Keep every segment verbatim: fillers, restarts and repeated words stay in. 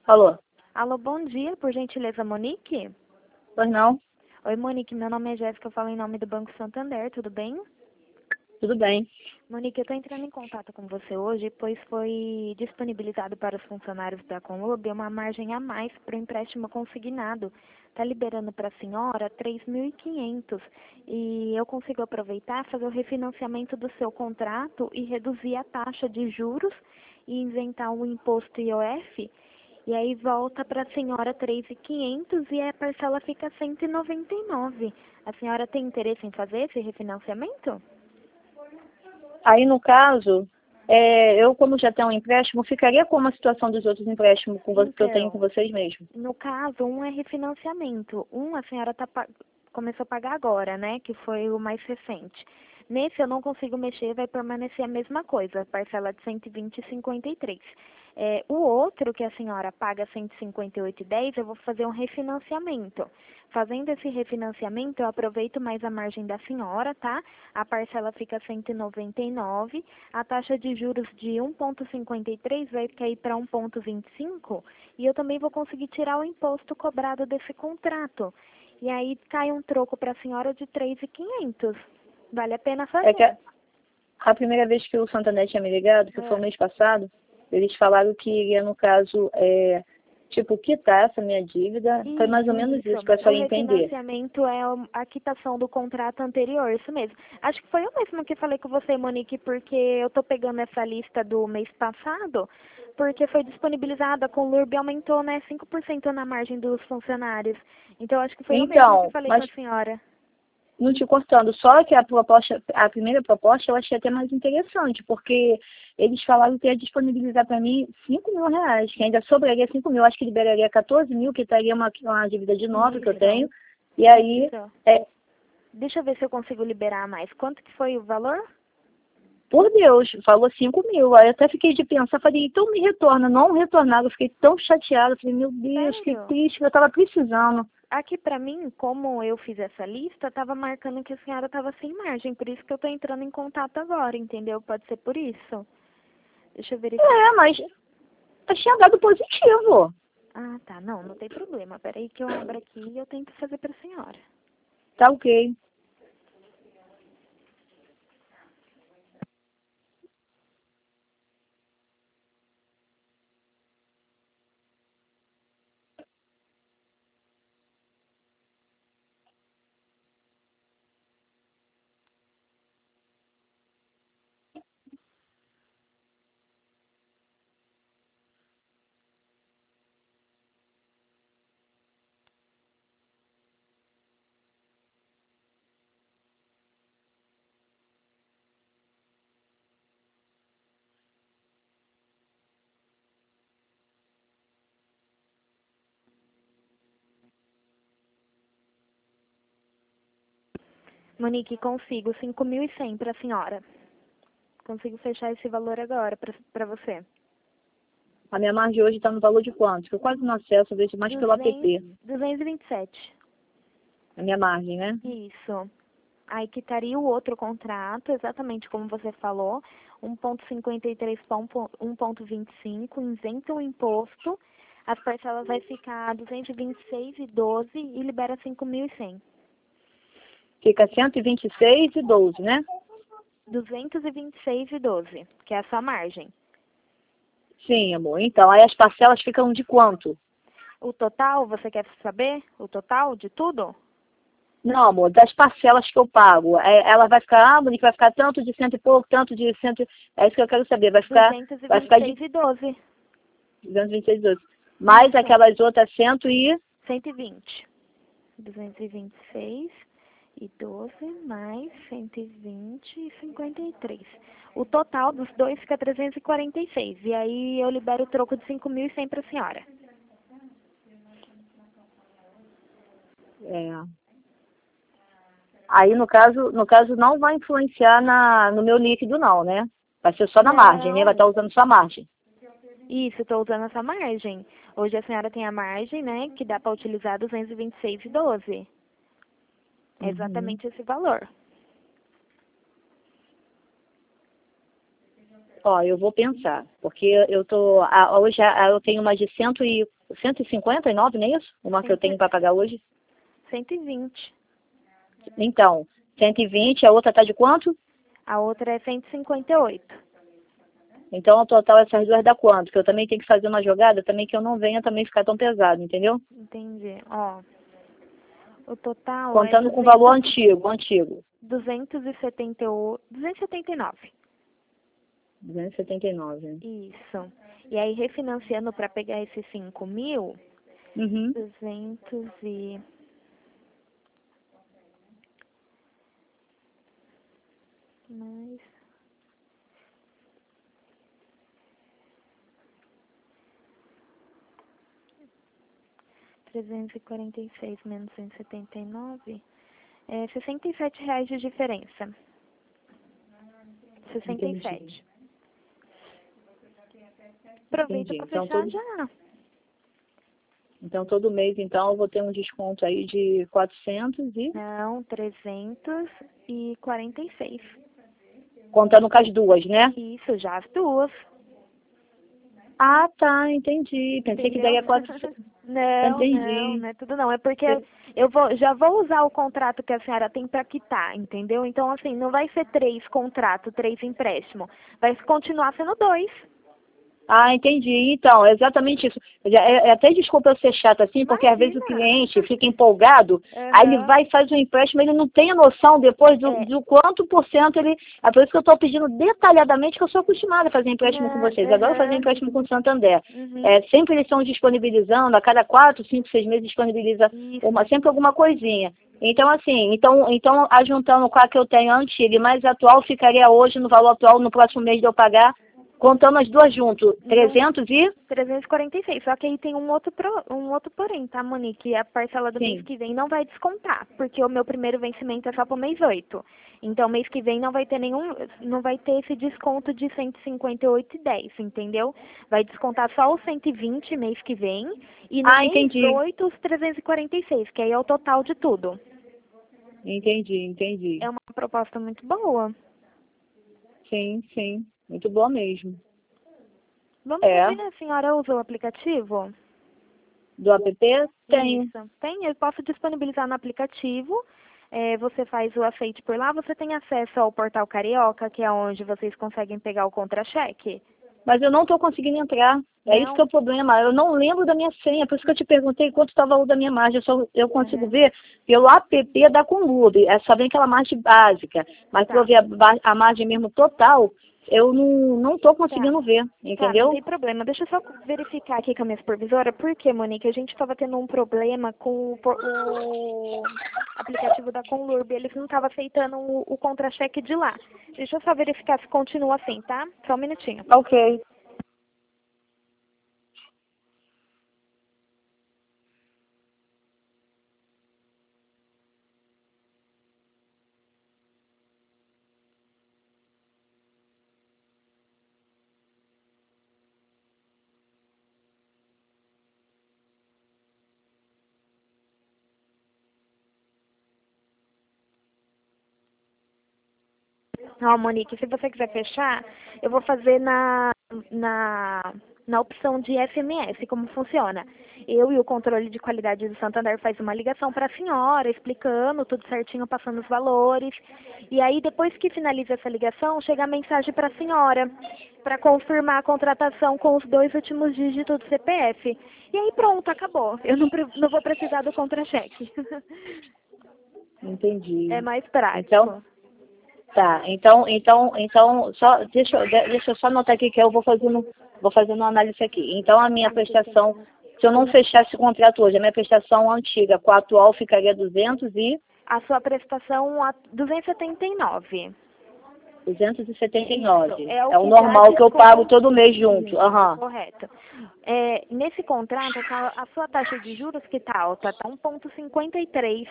Alô? Alô, bom dia, por gentileza, Monique? Pois não? Oi, Monique, meu nome é Jéssica, eu falo em nome do Banco Santander, tudo bem? Tudo bem. Monique, eu estou entrando em contato com você hoje, pois foi disponibilizado para os funcionários da Conlub uma margem a mais para o empréstimo consignado. Está liberando para a senhora três mil e quinhentos e eu consigo aproveitar, fazer o refinanciamento do seu contrato e reduzir a taxa de juros e isentar o imposto I O F. E aí volta para a senhora três mil e quinhentos e a parcela fica cento e noventa e nove. A senhora tem interesse em fazer esse refinanciamento? Aí, no caso, é, eu, como já tenho um empréstimo, ficaria como a situação dos outros empréstimos com vo- que eu tenho com Então, vocês mesmo. no caso, um é refinanciamento. Um a senhora tá, pa- começou a pagar agora, né? Que foi o mais recente. Nesse eu não consigo mexer, vai permanecer a mesma coisa, parcela de cento e vinte e cinquenta e três. É, o outro que a senhora paga cento e cinquenta e oito e dez, eu vou fazer um refinanciamento. Fazendo esse refinanciamento, eu aproveito mais a margem da senhora, tá? A parcela fica cento e noventa e nove, a taxa de juros de um vírgula cinquenta e três vai cair para um vírgula vinte e cinco e eu também vou conseguir tirar o imposto cobrado desse contrato. E aí cai um troco para a senhora de três mil e quinhentos. Vale a pena É que fazer? a, a primeira vez que o Santander tinha me ligado, que foi o É. mês passado, eles falaram que iria, no caso, é, tipo, quitar essa minha dívida. Foi mais ou Isso, menos isso. isso, para a O senhora entender. refinanciamento é o- a quitação do contrato anterior, isso mesmo. Acho que foi eu mesma que falei com você, Monique, porque eu tô pegando essa lista do mês passado, porque foi disponibilizada com o L U R B e aumentou, né, cinco por cento na margem dos funcionários. Então, acho que foi eu mesma que Então, falei com mas a senhora. não te cortando, só que a proposta, a primeira proposta eu achei até mais interessante, porque eles falaram que ia disponibilizar para mim cinco mil reais, que ainda sobraria cinco mil, acho que liberaria quatorze mil, que estaria uma, uma dívida de nove que eu Isso, tenho, e aí, isso. é, Deixa eu ver se eu consigo liberar mais. Quanto que foi o valor? por Deus, falou cinco mil, aí eu até fiquei de pensar, falei, então me retorna, não retornaram, eu fiquei tão chateada, falei, meu Deus, que Sério? triste, eu estava precisando. Aqui pra mim, como eu fiz essa lista, tava marcando que a senhora tava sem margem, por isso que eu tô entrando em contato agora, entendeu? Pode ser por isso. Deixa eu verificar. É, mas eu tinha dado positivo. Ah, tá. Não, não tem problema. Peraí que eu abro aqui e eu tento fazer pra senhora. Tá ok. Monique, consigo cinco mil e cem pra senhora. Consigo fechar esse valor agora pra, pra você. A minha margem hoje está no valor de quanto? Que eu quase não acesso, eu vejo mais pelo duzentos, app. duzentos e vinte e sete. A minha margem, né? Isso. Aí quitaria o outro contrato, exatamente como você falou, um vírgula cinquenta e três para um vírgula vinte e cinco, isenta o imposto, as parcelas vai ficar duzentos e vinte e seis e doze e libera cinco mil e cem. Fica cento e vinte e seis e doze, né? duzentos e vinte e seis e doze, que é a sua margem. Sim, amor. Então, aí as parcelas ficam de quanto? O total, você quer saber? O total de tudo? Não, amor, das parcelas que eu pago. É, ela vai ficar, ah, Monique, vai ficar tanto de cento e pouco, tanto de cento. É isso que eu quero saber. Vai ficar, duzentos e vai vinte e ficar de seis e doze. duzentos e vinte e seis e doze. Mais Isso. aquelas outras cento e. cento e vinte. duzentos e vinte e seis e doze mais cento e vinte e cinquenta e três. O total dos dois fica trezentos e quarenta e seis. E aí eu libero o troco de cinco mil e cem para a senhora. É. Aí, no caso, no caso, não vai influenciar na, no meu líquido, não, né? Vai ser só na margem, né? Vai estar Não. usando só a margem. Isso, estou usando essa margem. Hoje a senhora tem a margem, né, que dá para utilizar duzentos e vinte e seis e doze. É Uhum. exatamente esse valor. Ó, eu vou pensar, porque eu tô, a- hoje a- eu tenho uma de cem e, cento e cinquenta e nove, não é isso? Uma que eu tenho para pagar hoje. cento e vinte. Então, cento e vinte, a outra tá de quanto? A outra é cento e cinquenta e oito. Então, ao total, essas duas dá quanto? Que eu também tenho que fazer uma jogada, também que eu não venha também ficar tão pesado, entendeu? Entendi. Ó, o total é Contando com o valor duzentos, antigo, antigo. duzentos e setenta e oito, duzentos e setenta e nove. duzentos e setenta e nove. Isso. E aí, refinanciando para pegar esses cinco mil, Uhum. duzentos e... mais... trezentos e quarenta e seis menos cento e setenta e nove, é sessenta e sete reais de diferença. sessenta e sete. Entendi. Aproveita Entendi. para Então fechar todo, já. então, todo mês, então, eu vou ter um desconto aí de quatrocentos e... Não, trezentos e quarenta e seis. Contando com as duas, né? Isso, já as duas. Ah, tá, entendi. Pensei que Entendeu? daria quatrocentos. Não, não, Entendi. não é tudo não. É porque eu vou, já vou usar o contrato que a senhora tem para quitar, entendeu? Então, assim, não vai ser três contratos, três empréstimos. Vai continuar sendo dois. Ah, entendi. Então, é exatamente isso. É, é até desculpa eu ser chata assim, porque às vezes o Imagina. cliente fica empolgado, aí ele Aham. vai e faz um empréstimo, ele não tem a noção depois do, É, do quanto por cento ele... É por isso que eu estou pedindo detalhadamente, que eu sou acostumada a fazer empréstimo com né, vocês. Agora eu vou fazer aham. empréstimo com o Santander. Uhum. É, sempre eles estão disponibilizando, a cada quatro, cinco, seis meses disponibiliza uma, Isso. sempre alguma coisinha. Então, assim, então, então, ajuntando com a que eu tenho antiga e mais atual, ficaria hoje no valor atual, no próximo mês de eu pagar, contando as duas junto, Não, trezentos e... trezentos e quarenta e seis. Só que aí tem um outro, pro, um outro porém, tá, Monique? A parcela do mês Sim, que vem não vai descontar, porque o meu primeiro vencimento é só pro mês oito. Então, mês que vem não vai ter nenhum, não vai ter esse desconto de cento e cinquenta e oito e dez, entendeu? Vai descontar só os cento e vinte mês que vem e no ah, mês entendi. oito os trezentos e quarenta e seis, que aí é o total de tudo. Entendi, entendi. É uma proposta muito boa. Sim, sim. Muito boa mesmo. Vamos É. fazer, né? A senhora usa o aplicativo? Do app? Tenho. Isso. Tem, eu posso disponibilizar no aplicativo. É, você faz o aceite por lá, você tem acesso ao portal Carioca, que é onde vocês conseguem pegar o contra-cheque? Mas eu não estou conseguindo entrar. É isso que é Não? o problema. Eu não lembro da minha senha. Por isso que eu te perguntei quanto estava o valor da minha margem. Eu, só, eu consigo Uhum. ver pelo app da Conlube. É só bem aquela margem básica. Mas para eu Tá, ver a, ba- a margem mesmo total, eu não não estou tá. conseguindo ver. Tá, não Entendeu? tem problema. Deixa eu só verificar aqui com a minha supervisora. Por quê, Monique? A gente estava tendo um problema com o, por- o aplicativo da Conlurb. Eles não estavam aceitando o, o contra-cheque de lá. Deixa eu só verificar se continua assim, tá? Só um minutinho. Ok. Ó, Monique, se você quiser fechar, eu vou fazer na, na, na opção de S M S, como funciona. Eu e o controle de qualidade do Santander faz uma ligação para a senhora, explicando tudo certinho, passando os valores. E aí, depois que finaliza essa ligação, chega a mensagem para a senhora, para confirmar a contratação com os dois últimos dígitos do C P F. E aí, pronto, acabou. Eu não, pre- não vou precisar do contra-cheque. É Entendi. mais Então, prático. tá, então, então, então, só, deixa, eu- de- deixa eu só anotar aqui que eu vou fazendo, vou fazendo uma análise aqui. Então, a minha prestação, se eu não fechasse o contrato hoje, a minha prestação antiga com a atual ficaria duzentos e, A sua prestação a duzentos e setenta e nove. duzentos e setenta e Isso, nove. é o É o que já normal que eu pago desconta. todo mês junto. Isso, Aham, correto. É, nesse contrato, a a sua taxa de juros que está alta está um vírgula cinquenta e três.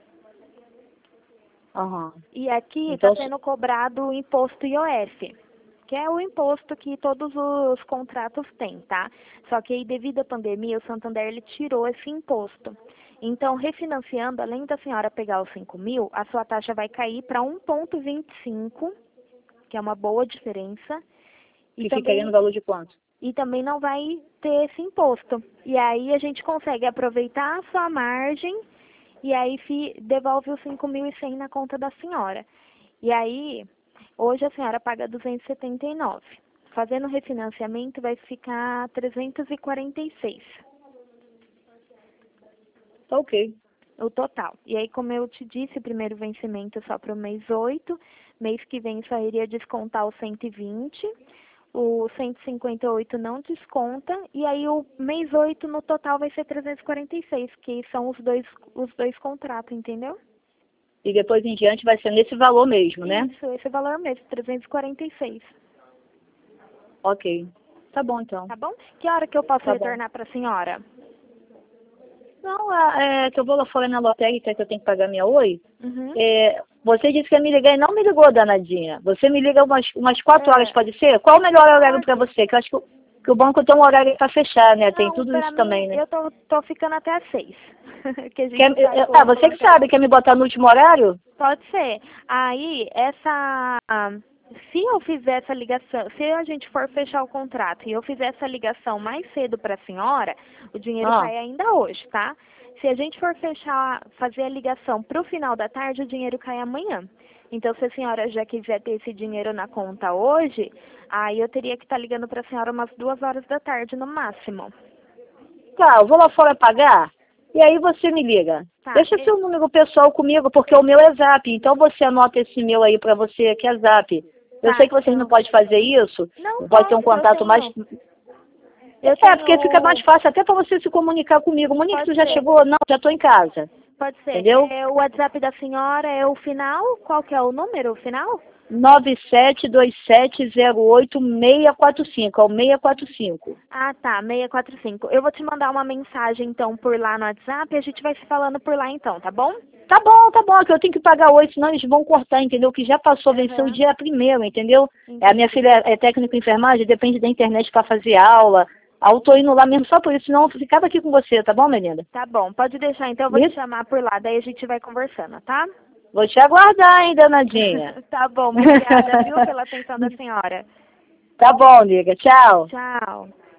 aham. E aqui está Então, sendo cobrado o imposto I O F, que é o imposto que todos os contratos têm, tá? Só que aí, devido à pandemia, o Santander ele tirou esse imposto. Então, refinanciando, além da senhora pegar os cinco mil, a sua taxa vai cair para um vírgula vinte e cinco, que é uma boa diferença. E também, ficaria no valor de quanto? e também não vai ter esse imposto. E aí a gente consegue aproveitar a sua margem e aí fi, devolve os cinco mil e cem na conta da senhora. E aí, hoje a senhora paga duzentos e setenta e nove. Fazendo refinanciamento vai ficar trezentos e quarenta e seis. Tá ok. O total. E aí, como eu te disse, o primeiro vencimento só para o mês oito, mês que vem só iria descontar o cento e vinte, o cento e cinquenta e oito não desconta, e aí o mês oito no total vai ser trezentos e quarenta e seis, que são os dois, os dois contratos, entendeu? E depois em diante vai ser nesse valor mesmo, né? Isso, esse valor mesmo, trezentos e quarenta e seis. Ok. Tá bom, então. Tá bom? Que hora que eu posso Tá retornar para a senhora? Não, é, é que eu vou lá fora na lotérica que eu tenho que pagar minha Oi. Uhum. É, você disse que ia me ligar e não me ligou, danadinha. Você me liga umas, umas quatro É. horas, pode ser? Qual o melhor horário para você? Que eu acho que, o- que o banco tem um horário para fechar, né? Tem Não, tudo pra isso mim, também, né? eu tô, tô ficando até às seis. que a gente Quer, sai é, com ah, o você que plantão. sabe, quer me botar no último horário? Pode ser. Aí, essa... Se eu fizer essa ligação, se a gente for fechar o contrato e eu fizer essa ligação mais cedo para a senhora, o dinheiro Ah, cai ainda hoje, tá? Se a gente for fechar, fazer a ligação para o final da tarde, o dinheiro cai amanhã. Então, se a senhora já quiser ter esse dinheiro na conta hoje, aí eu teria que estar ligando para a senhora umas duas horas da tarde no máximo. tá, eu vou lá fora pagar e aí você me liga. Tá, Deixa e- seu número pessoal comigo, porque o meu é Zap. Então você anota esse meu aí para você, que é Zap. Eu tá, sei que vocês não então. podem fazer isso, Não pode ter um posso, eu contato mais. tenho. Eu É, porque fica mais tenho. fácil até para você se comunicar comigo. Monique, Pode tu já ser. chegou? Não, já estou em casa. Pode ser. Entendeu? É, o WhatsApp da senhora é o final? Qual que é o número, o final? nove sete dois sete zero oito seis quatro cinco, é o seis quatro cinco. Ah, tá, seis quatro cinco. Eu vou te mandar uma mensagem, então, por lá no WhatsApp e a gente vai se falando por lá, então, tá bom? Tá bom, tá bom, que eu tenho que pagar hoje, senão eles vão cortar, entendeu? Que já passou, venceu o Aham. dia primeiro, entendeu? É, a minha Entendi. filha é técnico em enfermagem, depende da internet para fazer aula. Aí eu tô indo lá mesmo só por isso, senão eu ficava aqui com você, tá bom, menina? Tá bom, pode deixar, então eu vou te Isso? chamar por lá, daí a gente vai conversando, tá? Vou te aguardar, hein, danadinha. Tá bom, obrigada, viu, pela atenção da senhora. Tá bom, amiga. Tchau. Tchau.